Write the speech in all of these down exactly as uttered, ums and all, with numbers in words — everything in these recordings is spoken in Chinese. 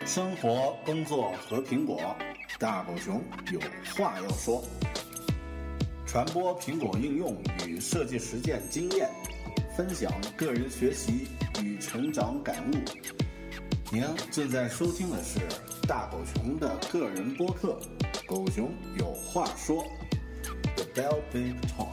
生活、工作和苹果，大狗熊有话要说。传播苹果应用与设计实践经验，分享个人学习与成长感悟。您正在收听的是大狗熊的个人播客《狗熊有话说》The Bell Big Talk。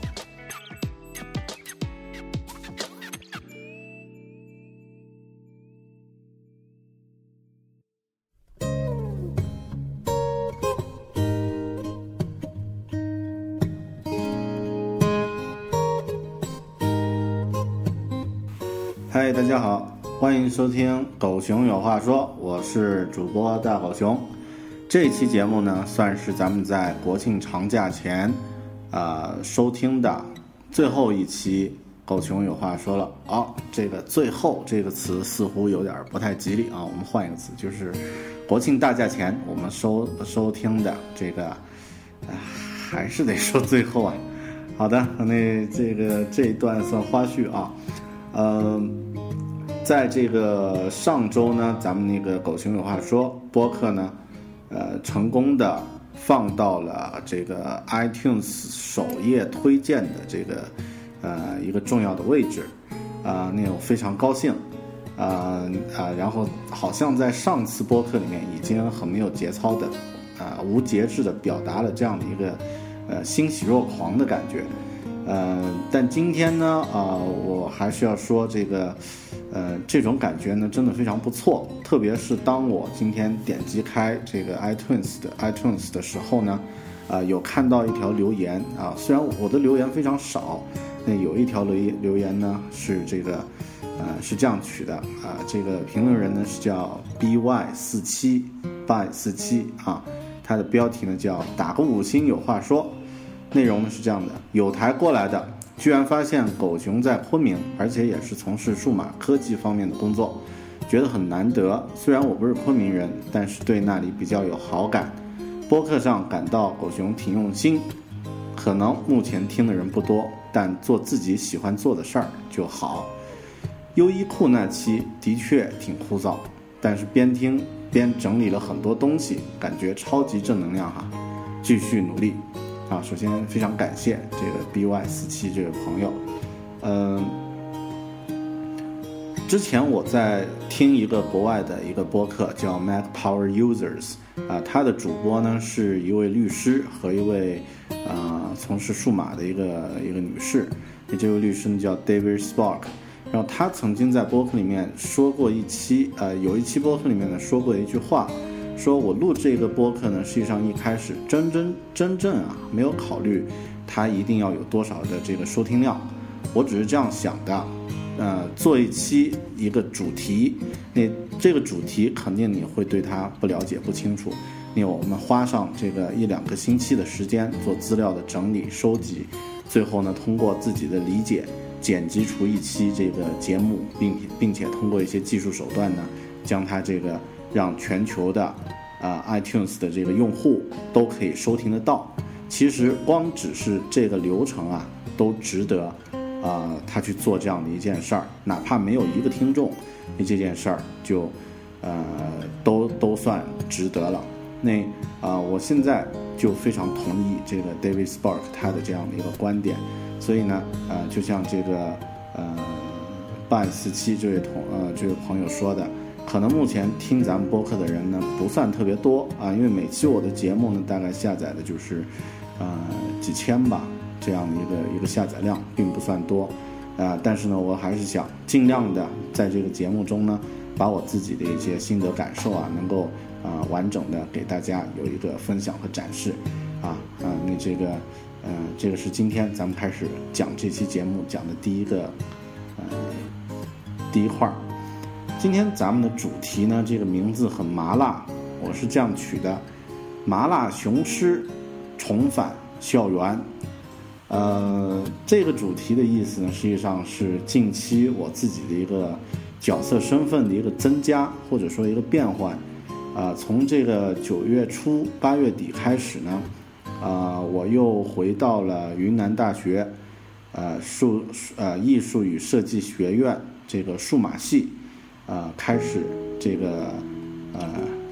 嗨，大家好，欢迎收听狗熊有话说，我是主播大狗熊。这期节目呢，算是咱们在国庆长假前呃收听的最后一期狗熊有话说了。哦，这个最后这个词似乎有点不太吉利啊，我们换一个词，就是国庆大假前我们收收听的这个、呃、还是得说最后啊。好的，那这个这一段算花絮啊。呃，在这个上周呢，咱们那个狗熊有话说播客呢，呃，成功的放到了这个 iTunes 首页推荐的这个呃一个重要的位置，啊、呃，那我非常高兴，啊、呃、啊、呃，然后好像在上次播客里面已经很没有节操的，啊、呃，无节制的表达了这样的一个呃欣喜若狂的感觉。呃，但今天呢，啊、呃，我还是要说这个，呃，这种感觉呢，真的非常不错。特别是当我今天点击开这个 iTunes 的 iTunes 的时候呢，啊、呃，有看到一条留言啊，虽然我的留言非常少，那有一条留留言呢是这个，呃，是这样取的啊，这个评论人呢是叫 B Y 四七 by 四七啊，他的标题呢叫打个五星有话说。内容呢是这样的，有台过来的，居然发现狗熊在昆明，而且也是从事数码科技方面的工作，觉得很难得。虽然我不是昆明人，但是对那里比较有好感。播客上感到狗熊挺用心，可能目前听的人不多，但做自己喜欢做的事儿就好。优衣库那期的确挺枯燥，但是边听边整理了很多东西，感觉超级正能量哈，继续努力。啊，首先非常感谢这个 B Y 四七这位朋友。嗯、呃，之前我在听一个国外的一个播客叫 Mac Power Users， 啊，他的主播呢是一位律师和一位啊、呃、从事数码的一个一个女士，这位律师呢叫 David Spark。然后他曾经在播客里面说过一期，呃，有一期播客里面呢说过一句话。说我录这个播客呢，实际上一开始真真真正啊没有考虑它一定要有多少的这个收听量，我只是这样想的，呃，做一期一个主题，那这个主题肯定你会对它不了解不清楚，那我们花上这个一两个星期的时间做资料的整理收集，最后呢通过自己的理解剪辑出一期这个节目，并并且通过一些技术手段呢，将它这个让全球的啊、呃、iTunes 的这个用户都可以收听得到。其实光只是这个流程啊，都值得啊、呃、他去做这样的一件事儿，哪怕没有一个听众，那这件事儿就呃都都算值得了。那啊、呃，我现在就非常同意这个 David Spark 他的这样的一个观点，所以呢，呃，就像这个呃八四七这位同呃这位朋友说的。可能目前听咱们播客的人呢不算特别多啊，因为每期我的节目呢大概下载的就是，呃几千吧，这样的一个一个下载量，并不算多，啊，但是呢我还是想尽量的在这个节目中呢，把我自己的一些心得感受啊，能够啊、呃、完整的给大家有一个分享和展示，啊啊，那这个呃这个是今天咱们开始讲这期节目讲的第一个呃第一块。今天咱们的主题呢，这个名字很麻辣，我是这样取的：麻辣雄狮重返校园。呃，这个主题的意思呢，实际上是近期我自己的一个角色身份的一个增加，或者说一个变换。啊、呃，从这个九月初八月底开始呢，啊、呃，我又回到了云南大学，呃，数呃艺术与设计学院这个数码系。呃，开始这个呃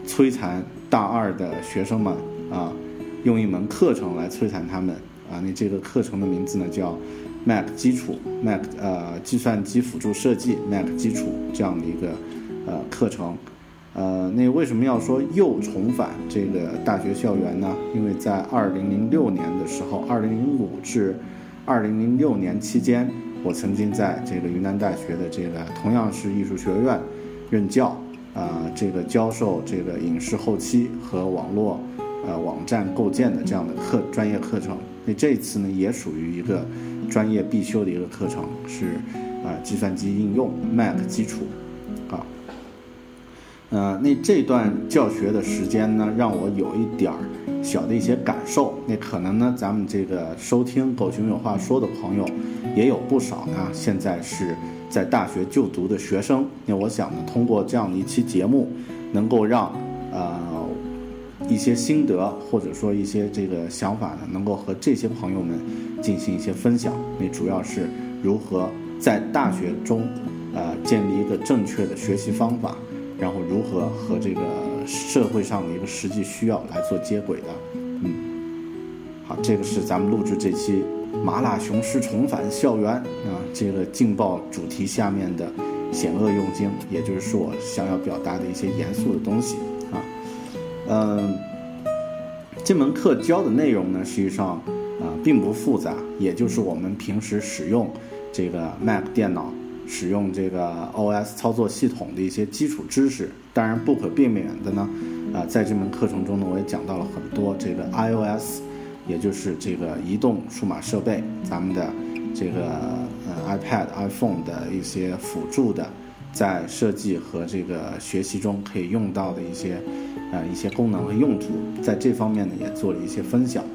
摧残大二的学生们啊，用一门课程来摧残他们啊。那这个课程的名字呢叫 Mac 基础 Mac 呃计算机辅助设计 Mac 基础这样的一个呃课程。呃，那为什么要说又重返这个大学校园呢？因为在二零零六年的时候，二零零五至二零零六年期间，我曾经在这个云南大学的这个同样是艺术学院任教，啊、呃，这个教授这个影视后期和网络呃网站构建的这样的课专业课程。那这一次呢，也属于一个专业必修的一个课程，是啊、呃、计算机应用 Mac 基础，啊。呃，那这段教学的时间呢，让我有一点儿小的一些感受。那可能呢，咱们这个收听狗熊有话说的朋友，也有不少呢，现在是在大学就读的学生。那我想呢，通过这样的一期节目，能够让呃一些心得或者说一些这个想法呢，能够和这些朋友们进行一些分享。那主要是如何在大学中呃建立一个正确的学习方法。然后如何和这个社会上的一个实际需要来做接轨的，嗯，好，这个是咱们录制这期麻辣雄狮重返校园啊，这个劲爆主题下面的险恶用经，也就是说我想要表达的一些严肃的东西啊，嗯，这门课教的内容呢，实际上啊并不复杂，也就是我们平时使用这个 Mac 电脑。使用这个 O S 操作系统的一些基础知识，当然不可避免的呢，啊、呃，在这门课程中呢，我也讲到了很多这个 iOS， 也就是这个移动数码设备，咱们的这个呃 iPad、iPhone 的一些辅助的，在设计和这个学习中可以用到的一些呃一些功能和用途，在这方面呢也做了一些分享。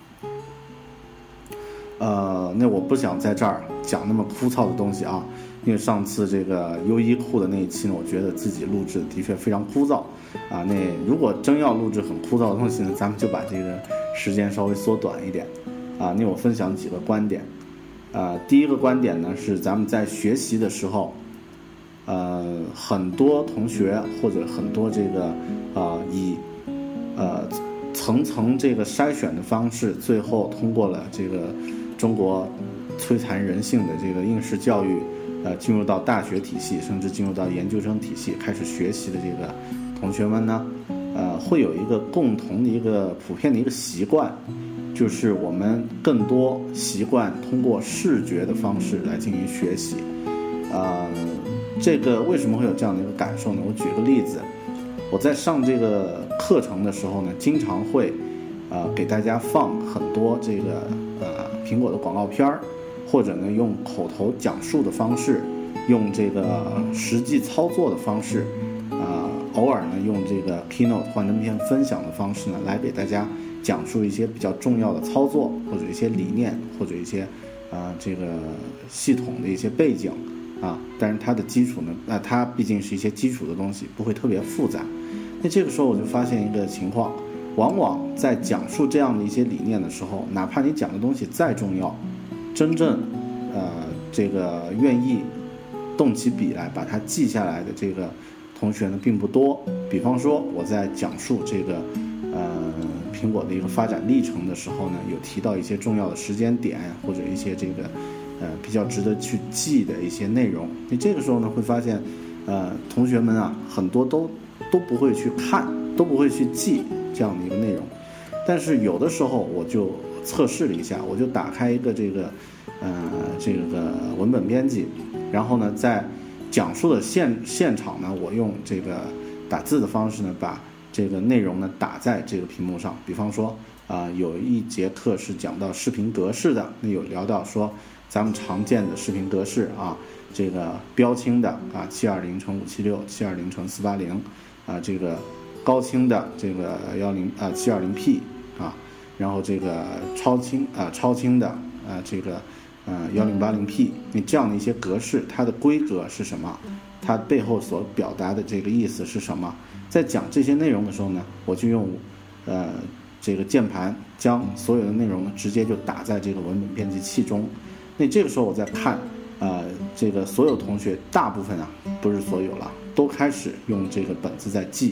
呃，那我不想在这儿讲那么枯燥的东西啊，因为上次这个优衣库的那一期呢，我觉得自己录制的确非常枯燥啊。那如果真要录制很枯燥的东西呢，咱们就把这个时间稍微缩短一点啊。那我分享几个观点，呃，第一个观点呢是咱们在学习的时候，呃，很多同学或者很多这个啊、呃、以呃层层这个筛选的方式，最后通过了这个。中国摧残人性的这个应试教育，呃，进入到大学体系，甚至进入到研究生体系开始学习的这个同学们呢，呃，会有一个共同的一个普遍的一个习惯，就是我们更多习惯通过视觉的方式来进行学习。呃，这个为什么会有这样的一个感受呢？我举个例子，我在上这个课程的时候呢，经常会呃给大家放很多这个呃。苹果的广告片儿，或者呢用口头讲述的方式，用这个实际操作的方式，啊、呃，偶尔呢用这个 Keynote 幻灯片分享的方式呢，来给大家讲述一些比较重要的操作，或者一些理念，或者一些啊、呃、这个系统的一些背景啊。但是它的基础呢，那、呃、它毕竟是一些基础的东西，不会特别复杂。那这个时候我就发现一个情况。往往在讲述这样的一些理念的时候，哪怕你讲的东西再重要，真正呃这个愿意动起笔来把它记下来的这个同学呢并不多。比方说我在讲述这个呃苹果的一个发展历程的时候呢，有提到一些重要的时间点，或者一些这个呃比较值得去记的一些内容。你这个时候呢会发现，呃同学们啊很多都都不会去看，都不会去记这样的一个内容。但是有的时候我就测试了一下，我就打开一个这个呃这个文本编辑，然后呢在讲述的现现场呢，我用这个打字的方式呢把这个内容呢打在这个屏幕上。比方说啊、呃、有一节课是讲到视频格式的，那有聊到说咱们常见的视频格式啊，这个标清的啊七二零乘五七六、七二零乘四八零啊，这个高清的这个幺零啊七二零 P 啊，然后这个超清啊超清的啊这个呃幺零八零 P， 你这样的一些格式，它的规格是什么？它背后所表达的这个意思是什么？在讲这些内容的时候呢，我就用呃这个键盘将所有的内容呢直接就打在这个文本编辑器中。那这个时候我在看，呃这个所有同学大部分啊不是所有了，都开始用这个本子在记。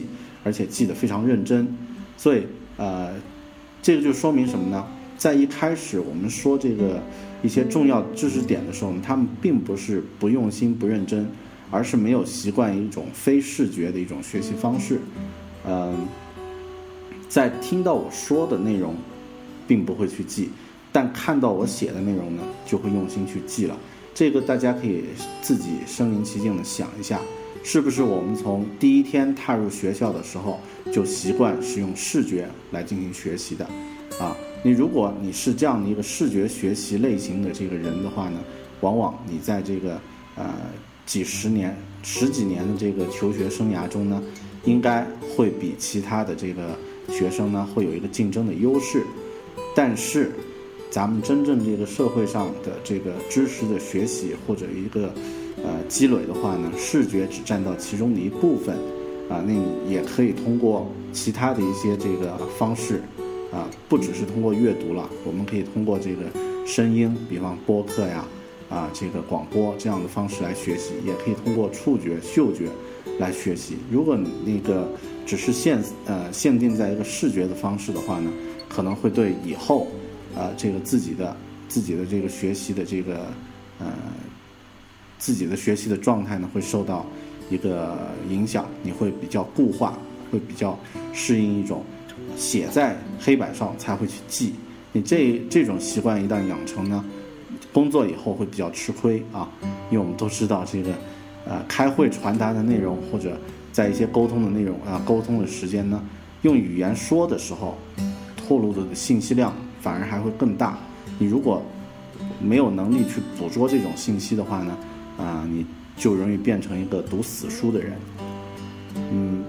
而且记得非常认真。所以呃，这个就说明什么呢？在一开始我们说这个一些重要知识点的时候，他们并不是不用心不认真，而是没有习惯一种非视觉的一种学习方式。嗯、呃，在听到我说的内容并不会去记，但看到我写的内容呢，就会用心去记了。这个大家可以自己身临其境的想一下，是不是我们从第一天踏入学校的时候就习惯使用视觉来进行学习的啊？你如果你是这样的一个视觉学习类型的这个人的话呢，往往你在这个呃几十年、十几年的这个求学生涯中呢，应该会比其他的这个学生呢会有一个竞争的优势。但是咱们真正这个社会上的这个知识的学习或者一个呃积累的话呢，视觉只占到其中的一部分啊，那你也可以通过其他的一些这个方式啊，不只是通过阅读了，我们可以通过这个声音，比方播客呀啊这个广播这样的方式来学习，也可以通过触觉、嗅觉来学习。如果你那个只是限呃限定在一个视觉的方式的话呢，可能会对以后呃这个自己的自己的这个学习的这个呃自己的学习的状态呢会受到一个影响，你会比较固化，会比较适应一种写在黑板上才会去记。你这这种习惯一旦养成呢，工作以后会比较吃亏啊，因为我们都知道这个呃开会传达的内容或者在一些沟通的内容啊沟通的时间呢，用语言说的时候透露的信息量反而还会更大。你如果没有能力去捕捉这种信息的话呢，啊、呃，你就容易变成一个读死书的人。嗯，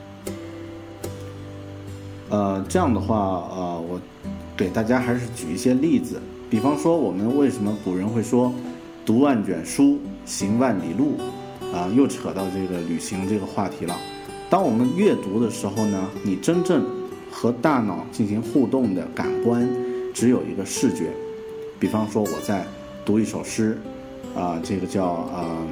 呃，这样的话，呃，我给大家还是举一些例子，比方说我们为什么古人会说读万卷书，行万里路，啊、呃，又扯到这个旅行这个话题了。当我们阅读的时候呢，你真正和大脑进行互动的感官只有一个视觉。比方说我在读一首诗，啊、呃，这个叫呃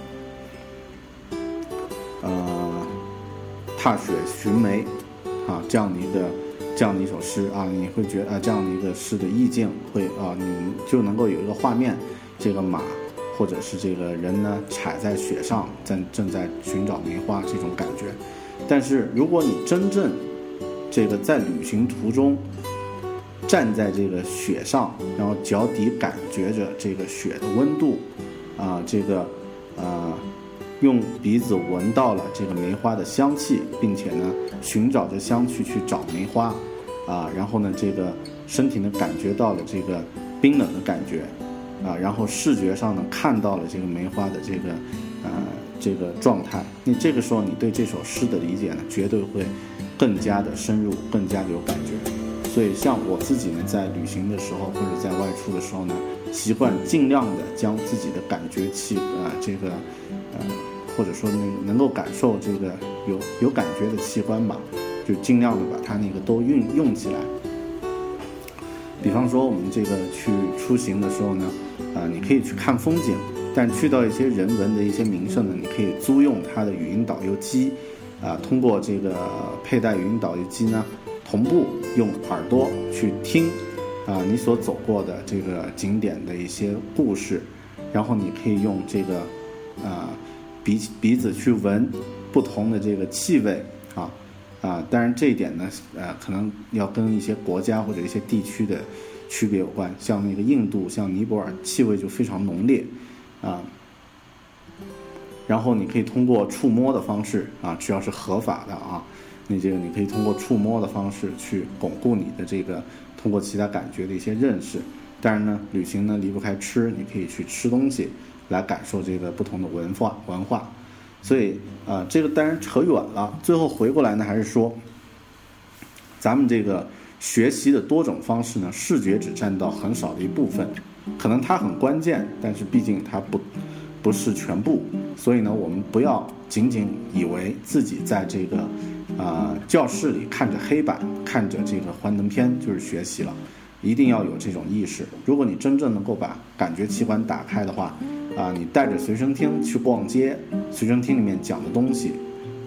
呃踏雪寻梅啊，这样的一个这样的一首诗啊，你会觉得啊，这样的一个诗的意境会啊，你就能够有一个画面，这个马或者是这个人呢踩在雪上，正正在寻找梅花这种感觉。但是如果你真正这个在旅行途中站在这个雪上，然后脚底感觉着这个雪的温度啊，这个呃用鼻子闻到了这个梅花的香气，并且呢寻找着香气去找梅花啊，然后呢这个身体呢感觉到了这个冰冷的感觉啊，然后视觉上呢看到了这个梅花的这个呃这个状态，你这个时候你对这首诗的理解呢绝对会更加的深入，更加的有感觉。所以像我自己呢在旅行的时候或者在外出的时候呢，习惯尽量的将自己的感觉器啊、呃、这个呃或者说那能够感受这个有有感觉的器官吧，就尽量的把它那个都运用起来。比方说我们这个去出行的时候呢，呃你可以去看风景，但去到一些人文的一些名胜呢，你可以租用它的语音导游机啊、呃，通过这个佩戴语音导游机呢同步用耳朵去听啊、呃，你所走过的这个景点的一些故事，然后你可以用这个啊、呃、鼻鼻子去闻不同的这个气味啊啊、呃，当然这一点呢呃可能要跟一些国家或者一些地区的区别有关，像那个印度像尼泊尔气味就非常浓烈啊。然后你可以通过触摸的方式啊，只要是合法的啊。你这个你可以通过触摸的方式去巩固你的这个通过其他感觉的一些认识。当然呢，旅行呢离不开吃，你可以去吃东西来感受这个不同的文化文化。所以啊、呃，这个当然扯远了。最后回过来呢，还是说咱们这个学习的多种方式呢，视觉只占到很少的一部分，可能它很关键，但是毕竟它不不是全部。所以呢，我们不要仅仅以为自己在这个啊、呃，教室里看着黑板，看着这个幻灯片就是学习了，一定要有这种意识。如果你真正能够把感觉器官打开的话，啊、呃，你带着随身听去逛街，随身听里面讲的东西，啊、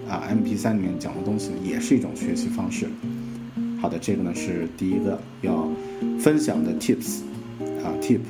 啊 M P 三 里面讲的东西也是一种学习方式。好的，这个呢是第一个要分享的 tips 啊 tip。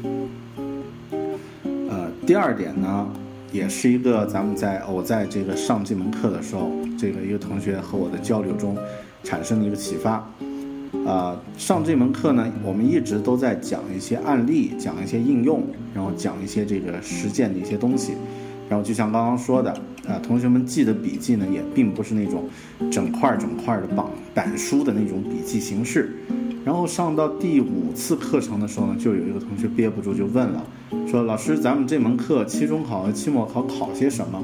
呃，第二点呢，也是一个咱们在我在这个上这门课的时候，这个一个同学和我的交流中产生的一个启发。呃，上这门课呢，我们一直都在讲一些案例，讲一些应用，然后讲一些这个实践的一些东西。然后就像刚刚说的，呃，同学们记的笔记呢，也并不是那种整块整块的板板书的那种笔记形式。然后上到第五次课程的时候呢，就有一个同学憋不住就问了，说老师，咱们这门课期中考和期末考考些什么？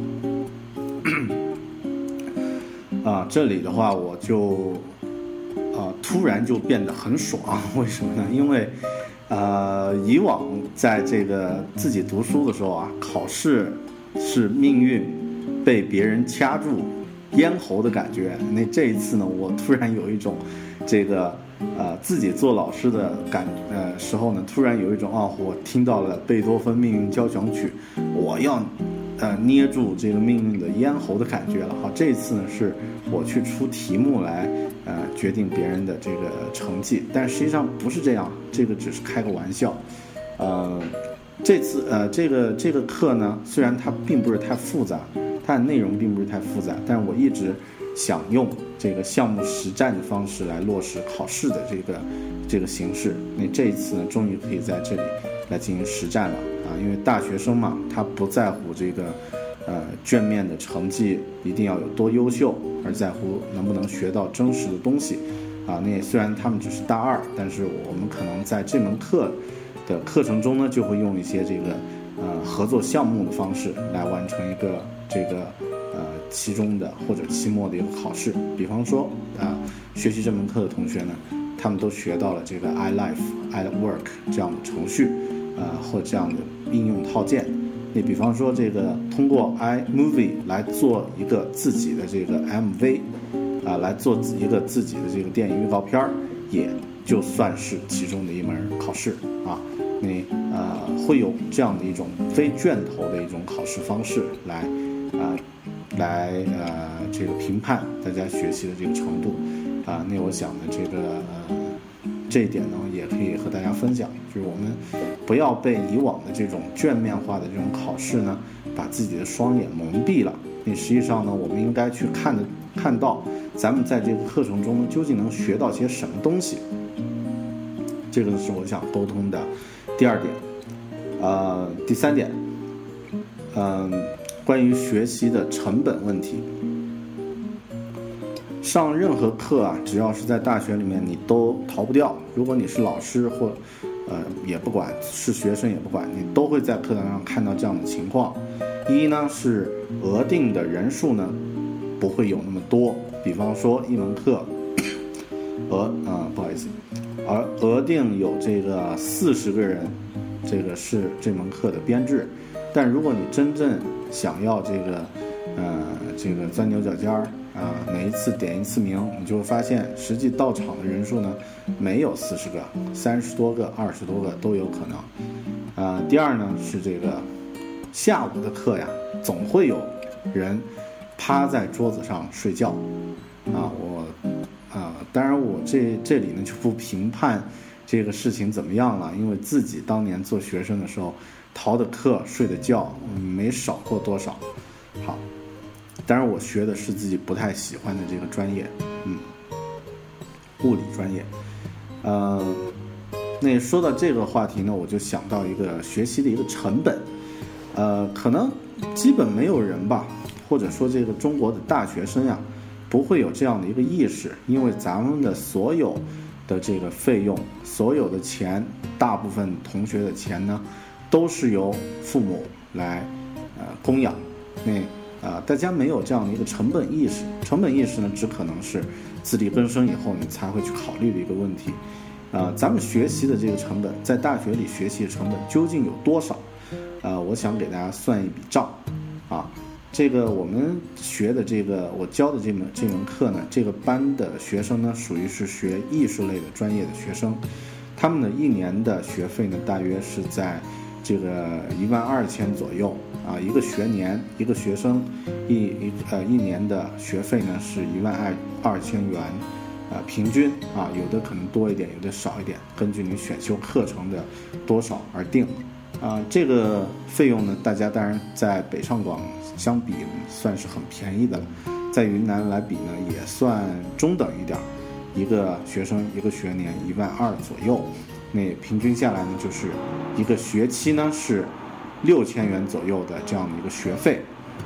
啊，这里的话我就啊突然就变得很爽，为什么呢？因为呃以往在这个自己读书的时候啊，考试是命运被别人掐住咽喉的感觉。那这一次呢，我突然有一种这个呃自己做老师的感呃时候呢，突然有一种哦，我听到了贝多芬命运交响曲，我要呃捏住这个命运的咽喉的感觉了。好，这一次呢是我去出题目来呃决定别人的这个成绩，但实际上不是这样，这个只是开个玩笑。呃这次呃这个这个课呢，虽然它并不是太复杂，它的内容并不是太复杂，但是我一直想用这个项目实战的方式来落实考试的这个这个形式。那这一次呢，终于可以在这里来进行实战了啊！因为大学生嘛，他不在乎这个呃卷面的成绩一定要有多优秀，而在乎能不能学到真实的东西啊。那虽然他们只是大二，但是我们可能在这门课的课程中呢，就会用一些这个呃合作项目的方式来完成一个这个呃期中的或者期末的一个考试。比方说啊、呃，学习这门课的同学呢，他们都学到了这个 iLife、iWork 这样的程序，呃或这样的应用套件。你比方说这个通过 iMovie 来做一个自己的这个 M V 啊、呃，来做一个自己的这个电影预告片，也就算是其中的一门考试啊。你呃会有这样的一种非卷头的一种考试方式来啊、呃、来呃这个评判大家学习的这个程度啊。那我想呢，这个呃这一点呢也可以和大家分享，就是我们不要被以往的这种卷面化的这种考试呢把自己的双眼蒙蔽了。那实际上呢，我们应该去看的看到咱们在这个课程中呢究竟能学到些什么东西。这个是我想沟通的第二点。呃，第三点，嗯、呃，关于学习的成本问题。上任何课啊，只要是在大学里面，你都逃不掉。如果你是老师或呃也不管，是学生也不管，你都会在课堂上看到这样的情况。一呢是额定的人数呢不会有那么多，比方说一门课额啊、呃、不好意思。而额定有这个四十个人，这个是这门课的编制。但如果你真正想要这个，呃，这个钻牛角尖儿啊，每一次点一次名，你就会发现实际到场的人数呢，没有四十个，三十多个、二十多个都有可能。啊、呃，第二呢是这个下午的课呀，总会有人趴在桌子上睡觉，啊，我。啊，当然我这这里呢就不评判这个事情怎么样了，因为自己当年做学生的时候，逃的课睡的觉没少过多少。好，当然我学的是自己不太喜欢的这个专业，嗯，物理专业。呃，那说到这个话题呢，我就想到一个学习的一个成本，呃，可能基本没有人吧，或者说这个中国的大学生呀。不会有这样的一个意识，因为咱们的所有的这个费用，所有的钱，大部分同学的钱呢，都是由父母来呃供养。那啊、呃，大家没有这样的一个成本意识，成本意识呢，只可能是自力更生以后你才会去考虑的一个问题。啊、呃，咱们学习的这个成本，在大学里学习的成本究竟有多少？呃，我想给大家算一笔账，啊。这个我们学的这个我教的这门这门课呢，这个班的学生呢，属于是学艺术类的专业的学生，他们的一年的学费呢，大约是在这个一万二千左右啊，一个学年一个学生一一呃一年的学费呢是一万二二千元，啊、呃、平均啊有的可能多一点，有的少一点，根据你选修课程的多少而定。啊、呃，这个费用呢，大家当然在北上广相比算是很便宜的了，在云南来比呢也算中等一点，一个学生一个学年一万二左右。那平均下来呢，就是一个学期呢是六千元左右的这样的一个学费。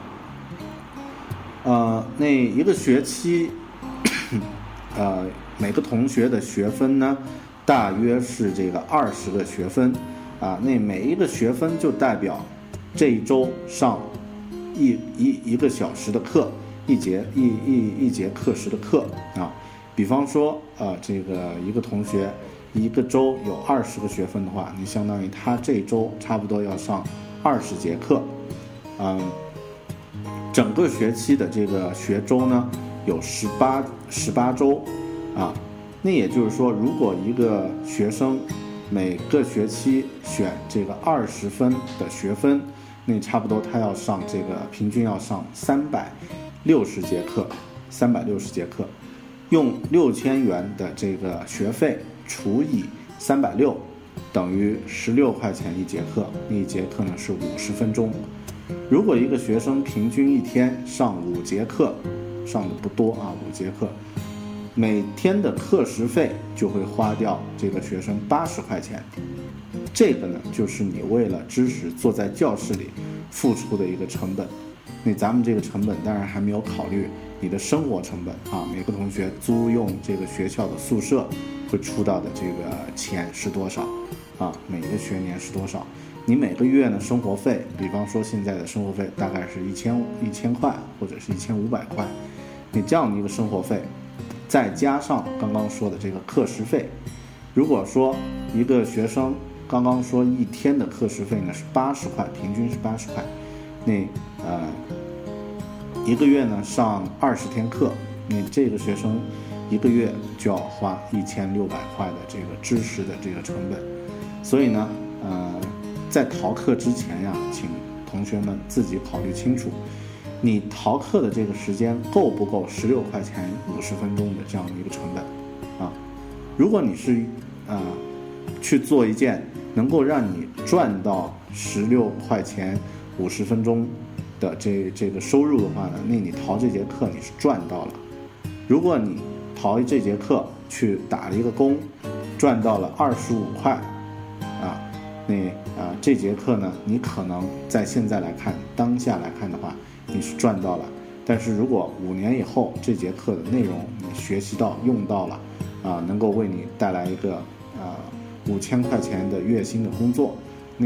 呃，那一个学期，呃，每个同学的学分呢，大约是这个二十个学分啊。那每一个学分就代表这一周上一一一个小时的课，一节一一一节课时的课啊。比方说，呃，这个一个同学。一个周有二十个学分的话，你相当于他这周差不多要上二十节课，嗯，整个学期的这个学周呢有十八十八周，啊，那也就是说，如果一个学生每个学期选这个二十分的学分，那差不多他要上这个平均要上三百六十节课，三百六十节课，用六千元的这个学费。除以三百六，等于十六块钱一节课。那一节课呢是五十分钟。如果一个学生平均一天上五节课，上的不多啊，五节课，每天的课时费就会花掉这个学生八十块钱。这个呢，就是你为了知识坐在教室里付出的一个成本。那咱们这个成本当然还没有考虑你的生活成本啊，每个同学租用这个学校的宿舍。会出到的这个钱是多少啊？每个学年是多少？你每个月呢生活费，比方说现在的生活费大概是一千一千块或者是一千五百块，你这样的一个生活费，再加上刚刚说的这个课时费，如果说一个学生刚刚说一天的课时费呢是八十块，平均是八十块，那呃一个月呢上二十天课，你这个学生。一个月就要花一千六百块的这个知识的这个成本，所以呢，呃，在逃课之前呀，请同学们自己考虑清楚，你逃课的这个时间够不够十六块钱五十分钟的这样的一个成本啊？如果你是呃去做一件能够让你赚到十六块钱五十分钟的这这个收入的话呢，那你逃这节课你是赚到了。如果你逃这节课去打了一个工，赚到了二十五块，啊，那啊这节课呢，你可能在现在来看，当下来看的话，你是赚到了。但是如果五年以后这节课的内容你学习到用到了，啊，能够为你带来一个啊五千块钱的月薪的工作，那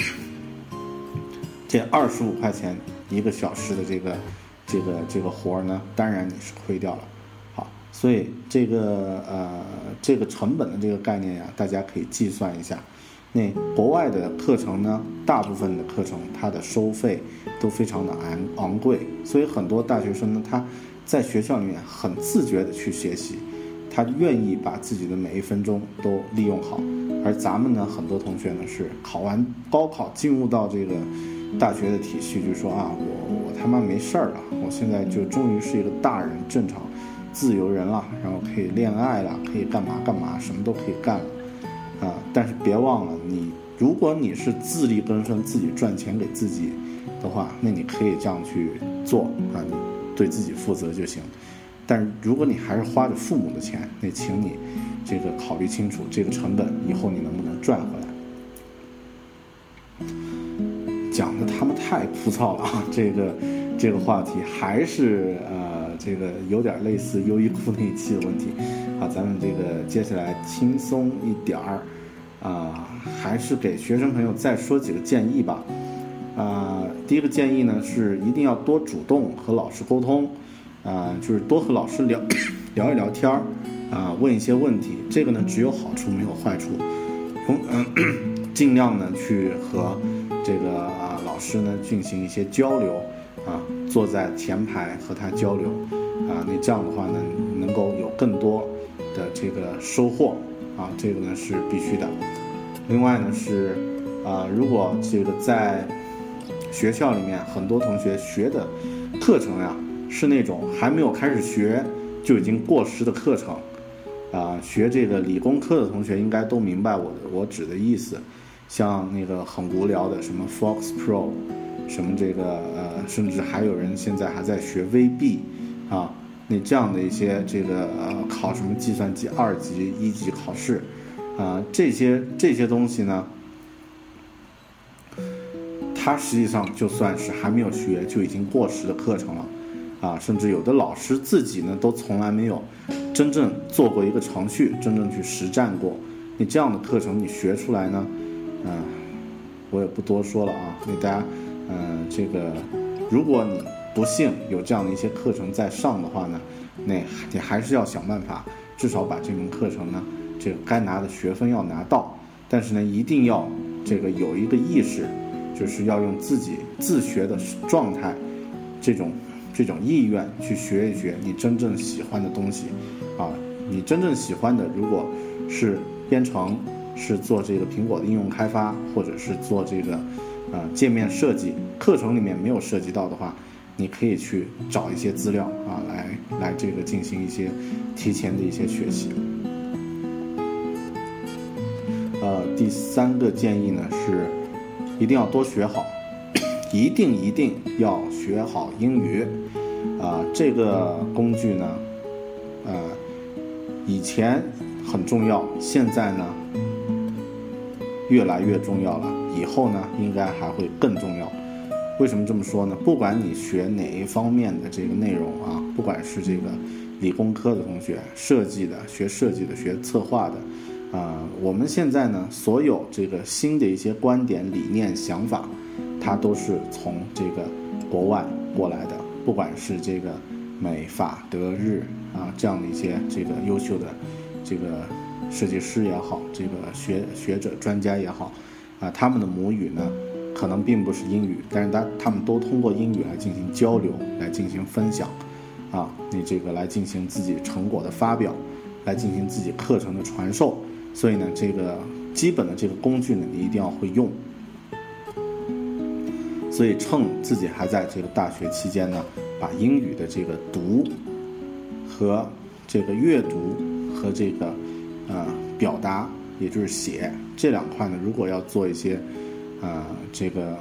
这二十五块钱一个小时的这个这个这个活呢，当然你是亏掉了。所以这个呃这个成本的这个概念呀，大家可以计算一下。那国外的课程呢，大部分的课程它的收费都非常的昂昂贵，所以很多大学生呢，他在学校里面很自觉的去学习，他愿意把自己的每一分钟都利用好。而咱们呢，很多同学呢是考完高考进入到这个大学的体系，就说啊，我我他妈没事儿了，我现在就终于是一个大人，正常。自由人了，然后可以恋爱了，可以干嘛干嘛，什么都可以干了，啊！但是别忘了，你如果你是自力更生，自己赚钱给自己的话，那你可以这样去做啊，你对自己负责就行。但是如果你还是花着父母的钱，那请你这个考虑清楚这个成本以后你能不能赚回来。讲的他们太枯燥了啊，这个这个话题还是呃。这个有点类似优衣库那一期的问题，好，咱们这个接下来轻松一点儿，啊、呃，还是给学生朋友再说几个建议吧，啊、呃，第一个建议呢是一定要多主动和老师沟通，啊、呃，就是多和老师聊聊一聊天儿，啊、呃，问一些问题，这个呢只有好处没有坏处，从嗯、呃、尽量呢去和这个啊、呃、老师呢进行一些交流。啊，坐在前排和他交流，啊，那这样的话呢，能够有更多的这个收获，啊，这个呢是必须的。另外呢是， 啊、呃，如果这个在学校里面很多同学学的课程呀，是那种还没有开始学就已经过时的课程，啊、呃，学这个理工科的同学应该都明白我的我指的意思。像那个很无聊的什么 Fox Pro， 什么这个呃，甚至还有人现在还在学 V B 啊，那这样的一些这个呃考什么计算机二级、一级考试啊、呃，这些这些东西呢，它实际上就算是还没有学就已经过时的课程了啊，甚至有的老师自己呢都从来没有真正做过一个程序，真正去实战过。你这样的课程你学出来呢？嗯，我也不多说了啊。那大家，嗯，这个，如果你不幸有这样的一些课程在上的话呢，那你还是要想办法，至少把这门课程呢，这个该拿的学分要拿到。但是呢，一定要这个有一个意识，就是要用自己自学的状态，这种这种意愿去学一学你真正喜欢的东西，啊，你真正喜欢的，如果是编程。是做这个苹果的应用开发，或者是做这个呃界面设计，课程里面没有涉及到的话，你可以去找一些资料啊，来来这个进行一些提前的一些学习。呃，第三个建议呢是一定要多学好，一定一定要学好英语啊、呃，这个工具呢，呃，以前很重要，现在呢。越来越重要了，以后呢应该还会更重要。为什么这么说呢？不管你学哪一方面的这个内容啊，不管是这个理工科的同学、设计的、学设计的、学策划的，啊、呃，我们现在呢所有这个新的一些观点、理念、想法，它都是从这个国外过来的。不管是这个美、法、德、日啊这样的一些这个优秀的这个。设计师也好，这个学学者专家也好，啊，他们的母语呢，可能并不是英语，但是他他们都通过英语来进行交流，来进行分享，啊，你这个来进行自己成果的发表，来进行自己课程的传授。所以呢，这个基本的这个工具呢，你一定要会用。所以趁自己还在这个大学期间呢，把英语的这个读和这个阅读和这个。呃，表达也就是写这两块呢，如果要做一些呃这个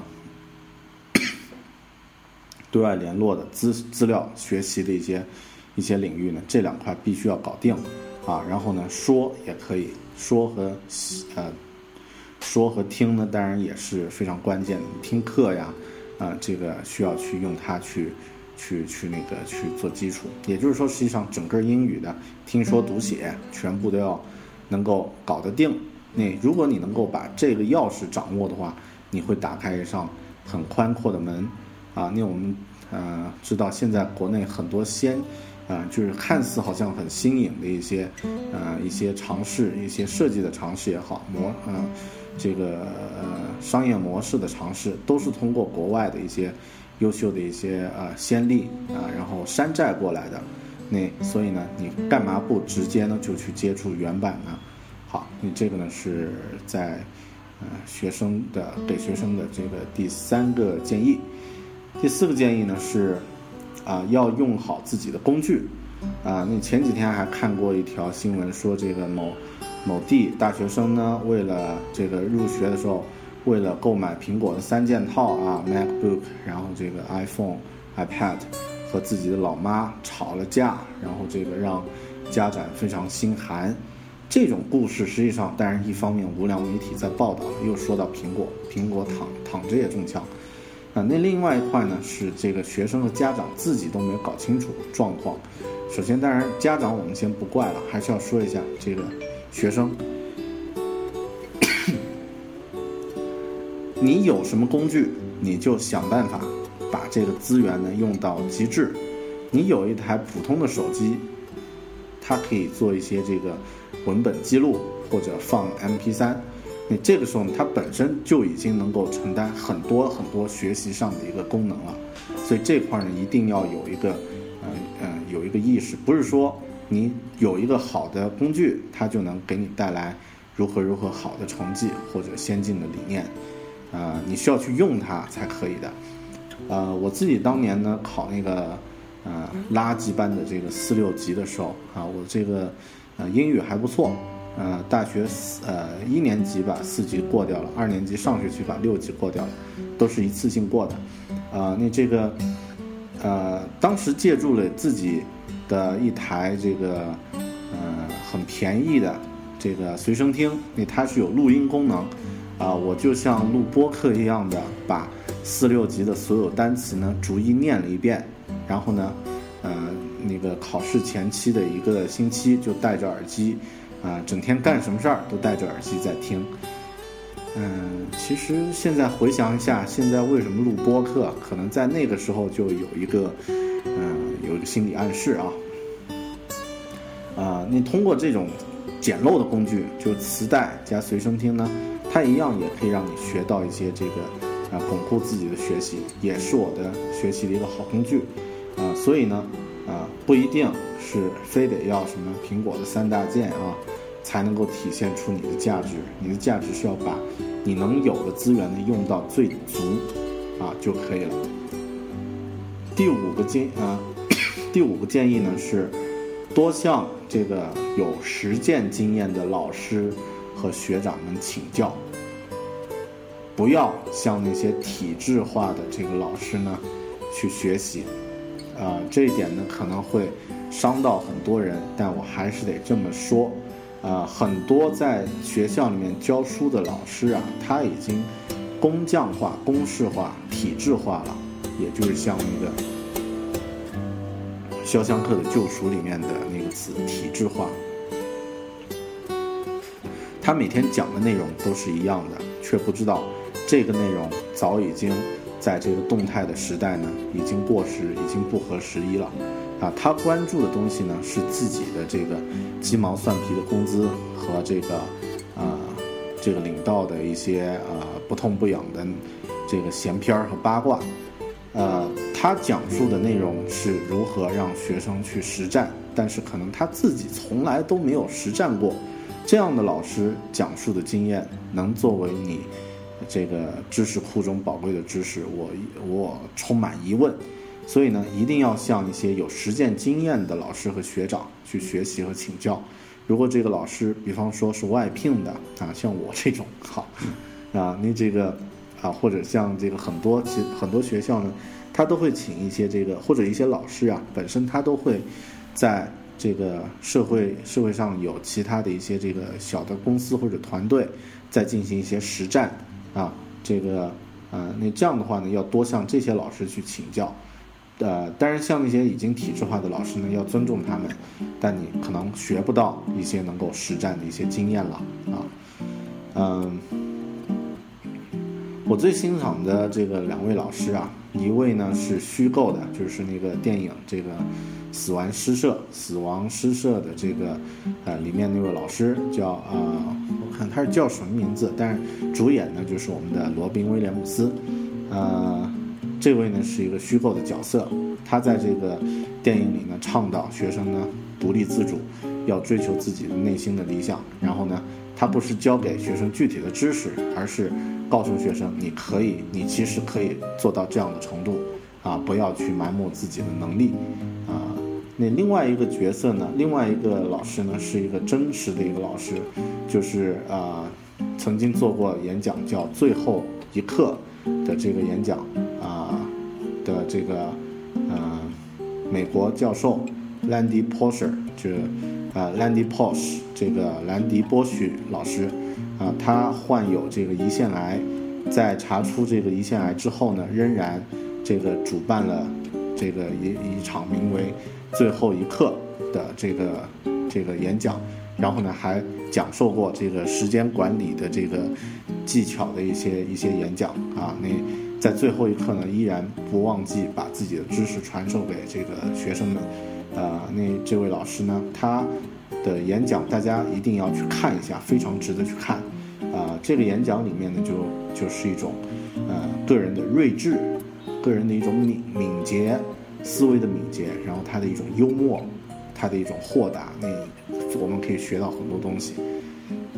对外联络的资资料学习的一些一些领域呢，这两块必须要搞定啊。然后呢，说也可以说和呃说和听呢，当然也是非常关键的。听课呀，啊、呃，这个需要去用它去去去那个去做基础。也就是说，实际上整个英语的听说读写全部都要。能够搞得定，那如果你能够把这个钥匙掌握的话，你会打开一扇很宽阔的门啊。那我们呃知道现在国内很多先啊、呃，就是看似好像很新颖的一些呃一些尝试，一些设计的尝试也好，模呃这个呃商业模式的尝试，都是通过国外的一些优秀的一些呃先例啊、呃，然后山寨过来的。那所以呢，你干嘛不直接呢就去接触原版呢？好，你这个呢是在呃学生的给学生的这个第三个建议。第四个建议呢是啊、呃、要用好自己的工具啊、呃。那前几天还看过一条新闻说，这个某某地大学生呢，为了这个入学的时候，为了购买苹果的三件套啊 ，MacBook， 然后这个 iPhone、iPad。和自己的老妈吵了架，然后这个让家长非常心寒。这种故事实际上，当然一方面无良媒体在报道，又说到苹果，苹果躺躺着也中枪。啊，那另外一块呢是这个学生和家长自己都没有搞清楚状况。首先，当然家长我们先不怪了，还是要说一下这个学生。你有什么工具，你就想办法。把这个资源呢用到极致。你有一台普通的手机，它可以做一些这个文本记录或者放 M P 三， 你这个时候呢，它本身就已经能够承担很多很多学习上的一个功能了。所以这块呢一定要有一个呃呃有一个意识，不是说你有一个好的工具，它就能给你带来如何如何好的成绩或者先进的理念，呃，你需要去用它才可以的。呃，我自己当年呢考那个呃垃圾班的这个四六级的时候啊，我这个呃英语还不错，呃大学呃一年级把四级过掉了，二年级上学期把六级过掉了，都是一次性过的。呃，那这个呃当时借助了自己的一台这个呃很便宜的这个随身听，那它是有录音功能啊、呃，我就像录播课一样的把四六级的所有单词呢逐一念了一遍，然后呢呃那个考试前期的一个星期就戴着耳机啊、呃，整天干什么事儿都戴着耳机在听。嗯，其实现在回想一下，现在为什么录播客，可能在那个时候就有一个嗯有一个心理暗示啊。啊、呃，你通过这种简陋的工具，就磁带加随身听呢，它一样也可以让你学到一些这个啊、呃、巩固自己的学习，也是我的学习的一个好工具啊、呃。所以呢啊、呃，不一定是非得要什么苹果的三大件啊，才能够体现出你的价值。你的价值是要把你能有的资源呢用到最足啊就可以了。第五个建啊，第五个建议呢是多向这个有实践经验的老师和学长们请教，不要向那些体制化的这个老师呢去学习。啊、呃，这一点呢可能会伤到很多人，但我还是得这么说。呃，很多在学校里面教书的老师啊，他已经工匠化、公式化、体制化了，也就是像那个《肖申克的救赎》里面的那个词“体制化”。他每天讲的内容都是一样的，却不知道这个内容早已经在这个动态的时代呢，已经过时，已经不合时宜了。啊，他关注的东西呢是自己的这个鸡毛蒜皮的工资和这个呃这个领导的一些呃不痛不痒的这个闲篇和八卦。呃，他讲述的内容是如何让学生去实战，但是可能他自己从来都没有实战过。这样的老师讲述的经验能作为你这个知识库中宝贵的知识，我我充满疑问。所以呢，一定要向一些有实践经验的老师和学长去学习和请教。如果这个老师，比方说是外聘的啊，像我这种好啊，那这个啊，或者像这个很多其很多学校呢，他都会请一些这个或者一些老师啊，本身他都会在这个社会社会上有其他的一些这个小的公司或者团队在进行一些实战啊，这个呃，那这样的话呢，要多向这些老师去请教。呃，当然像那些已经体制化的老师呢，要尊重他们，但你可能学不到一些能够实战的一些经验了啊。嗯，我最欣赏的这个两位老师啊，一位呢是虚构的，就是那个电影这个死亡诗社死亡诗社的这个呃里面那位老师叫呃我看他是叫什么名字，但是主演呢就是我们的罗宾威廉姆斯。呃这位呢是一个虚构的角色，他在这个电影里呢倡导学生呢独立自主，要追求自己的内心的理想。然后呢，他不是教给学生具体的知识，而是告诉学生你可以，你其实可以做到这样的程度啊，不要去埋没自己的能力啊。那另外一个角色呢，另外一个老师呢是一个真实的一个老师，就是啊曾经做过演讲叫最后一课的这个演讲啊、呃、的这个呃美国教授兰迪波什，就是呃兰迪波什这个兰迪波许老师啊、呃，他患有这个胰腺癌，在查出这个胰腺癌之后呢，仍然这个主办了这个一一场名为最后一课的这个这个演讲。然后呢，还讲授过这个时间管理的这个技巧的一些一些演讲啊。那在最后一刻呢，依然不忘记把自己的知识传授给这个学生们。呃，那这位老师呢，他的演讲大家一定要去看一下，非常值得去看。啊、呃，这个演讲里面呢，就就是一种呃个人的睿智，个人的一种敏敏捷思维的敏捷，然后他的一种幽默，他的一种豁达，那我们可以学到很多东西。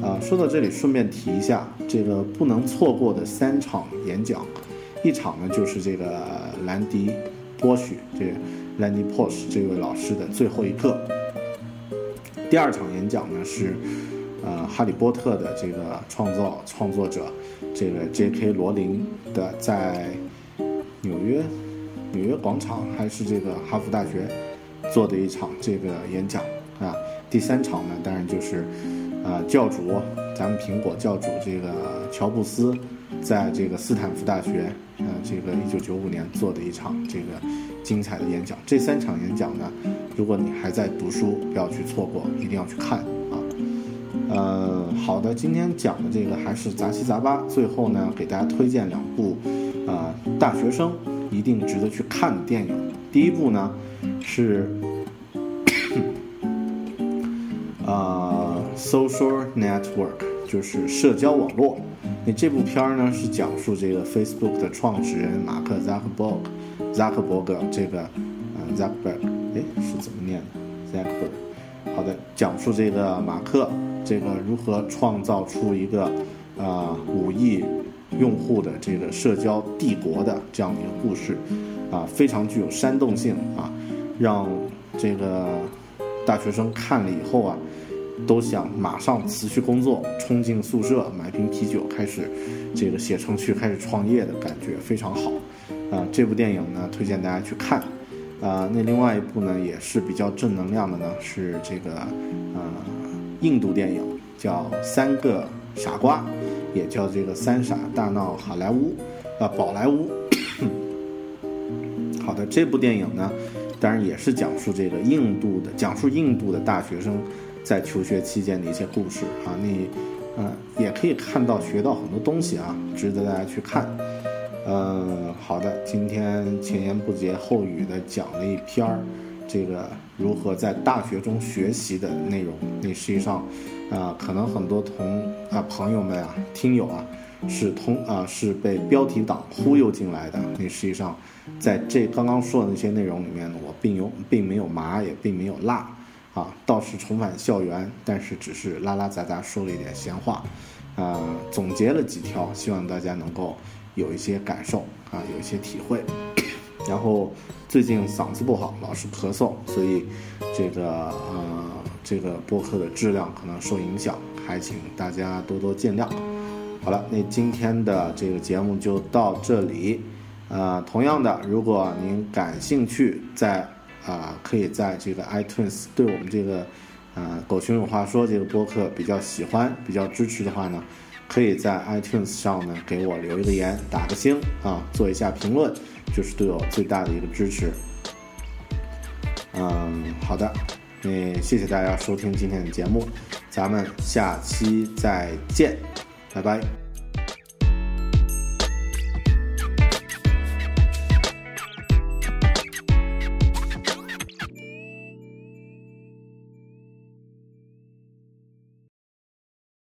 啊，说到这里，顺便提一下，这个不能错过的三场演讲，一场呢就是这个兰迪·波许，这个兰迪·波许这位老师的最后一课。第二场演讲呢是，呃，哈利波特的这个创造创作者，这个 J K 罗琳的在纽约纽约广场还是这个哈佛大学做的一场这个演讲啊。第三场呢，当然就是。啊、呃，教主，咱们苹果教主这个乔布斯，在这个斯坦福大学，呃，这个一九九五年做的一场这个精彩的演讲。这三场演讲呢，如果你还在读书，不要去错过，一定要去看啊。呃，好的，今天讲的这个还是杂七杂八，最后呢，给大家推荐两部啊、呃、大学生一定值得去看的电影。第一部呢是啊。Social Network 就是社交网络。那这部片儿呢是讲述这个 Facebook 的创始人马克扎克伯格，扎克伯格这个呃扎克伯格，哎是怎么念的？扎克伯格。好的，讲述这个马克这个如何创造出一个啊五亿用户的这个社交帝国的这样的一个故事啊，非常具有煽动性啊，让这个大学生看了以后啊。都想马上辞去工作，冲进宿舍买瓶啤酒，开始这个写程序，开始创业的感觉非常好啊、呃！这部电影呢，推荐大家去看啊、呃。那另外一部呢，也是比较正能量的呢，是这个呃印度电影，叫《三个傻瓜》，也叫这个《三傻大闹好莱坞》啊、呃，宝莱坞。好的，这部电影呢，当然也是讲述这个印度的，讲述印度的大学生。在求学期间的一些故事啊，你呃也可以看到学到很多东西啊，值得大家去看。呃，好的，今天前言不竭后语的讲了一篇儿这个如何在大学中学习的内容。那实际上啊、呃，可能很多同啊、呃、朋友们啊、听友啊是通啊、呃、是被标题党忽悠进来的。那实际上在这刚刚说的那些内容里面呢，我并有并没有麻，也并没有辣。啊，倒是重返校园，但是只是拉拉杂杂说了一点闲话，呃，总结了几条，希望大家能够有一些感受啊，有一些体会。然后最近嗓子不好，老是咳嗽，所以这个呃这个播客的质量可能受影响，还请大家多多见谅。好了，那今天的这个节目就到这里。呃，同样的，如果您感兴趣，在啊、呃，可以在这个 iTunes 对我们这个呃狗熊有话说这个播客比较喜欢、比较支持的话呢，可以在 iTunes 上呢给我留一个言，打个星啊，做一下评论，就是对我最大的一个支持。嗯，好的，那谢谢大家收听今天的节目，咱们下期再见，拜拜。